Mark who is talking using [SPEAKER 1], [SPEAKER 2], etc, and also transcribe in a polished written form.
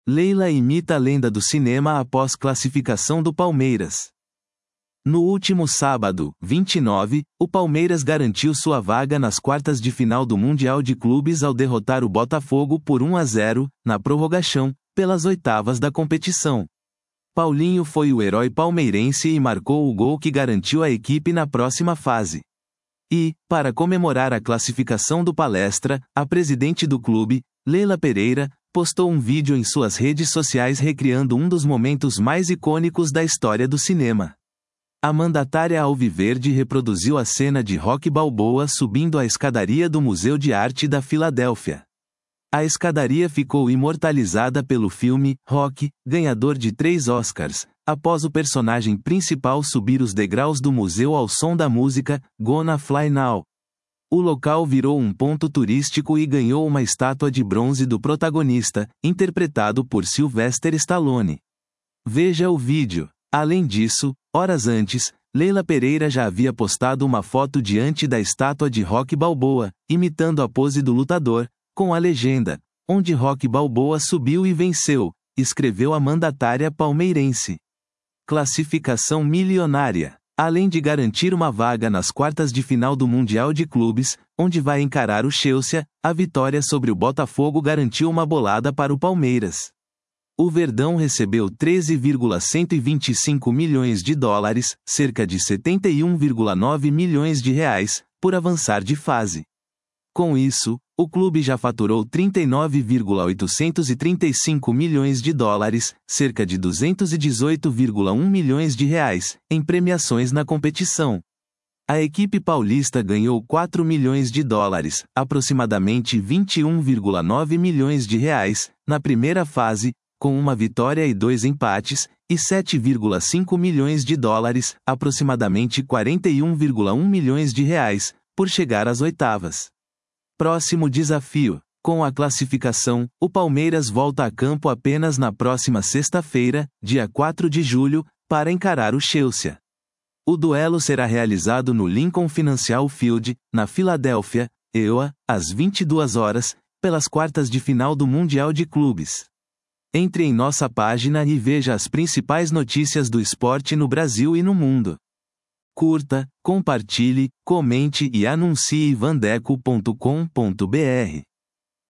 [SPEAKER 1] Leila imita a lenda do cinema após classificação do Palmeiras. No último sábado, 29, o Palmeiras garantiu sua vaga nas quartas de final do Mundial de Clubes ao derrotar o Botafogo por 1-0, na prorrogação, pelas oitavas da competição. Paulinho foi o herói palmeirense e marcou o gol que garantiu a equipe na próxima fase. E, para comemorar a classificação do Palestra, a presidente do clube, Leila Pereira, postou um vídeo em suas redes sociais recriando um dos momentos mais icônicos da história do cinema. A mandatária alviverde reproduziu a cena de Rocky Balboa subindo a escadaria do Museu de Arte da Filadélfia. A escadaria ficou imortalizada pelo filme Rocky, ganhador de 3 Oscars, após o personagem principal subir os degraus do museu ao som da música Gonna Fly Now. O local virou um ponto turístico e ganhou uma estátua de bronze do protagonista, interpretado por Sylvester Stallone. Veja o vídeo. Além disso, horas antes, Leila Pereira já havia postado uma foto diante da estátua de Rocky Balboa, imitando a pose do lutador, com a legenda, onde Rocky Balboa subiu e venceu, escreveu a mandatária palmeirense. Classificação milionária. Além de garantir uma vaga nas quartas de final do Mundial de Clubes, onde vai encarar o Chelsea, a vitória sobre o Botafogo garantiu uma bolada para o Palmeiras. O Verdão recebeu 13,125 milhões de dólares, cerca de 71,9 milhões de reais, por avançar de fase. Com isso, o clube já faturou 39,835 milhões de dólares, cerca de 218,1 milhões de reais, em premiações na competição. A equipe paulista ganhou 4 milhões de dólares, aproximadamente 21,9 milhões de reais, na primeira fase, com uma vitória e 2 empates, e 7,5 milhões de dólares, aproximadamente 41,1 milhões de reais, por chegar às oitavas. Próximo desafio. Com a classificação, o Palmeiras volta a campo apenas na próxima sexta-feira, dia 4 de julho, para encarar o Chelsea. O duelo será realizado no Lincoln Financial Field, na Filadélfia, EUA, às 22 horas, pelas quartas de final do Mundial de Clubes. Entre em nossa página e veja as principais notícias do esporte no Brasil e no mundo. Curta, compartilhe, comente e anuncie vandeco.com.br.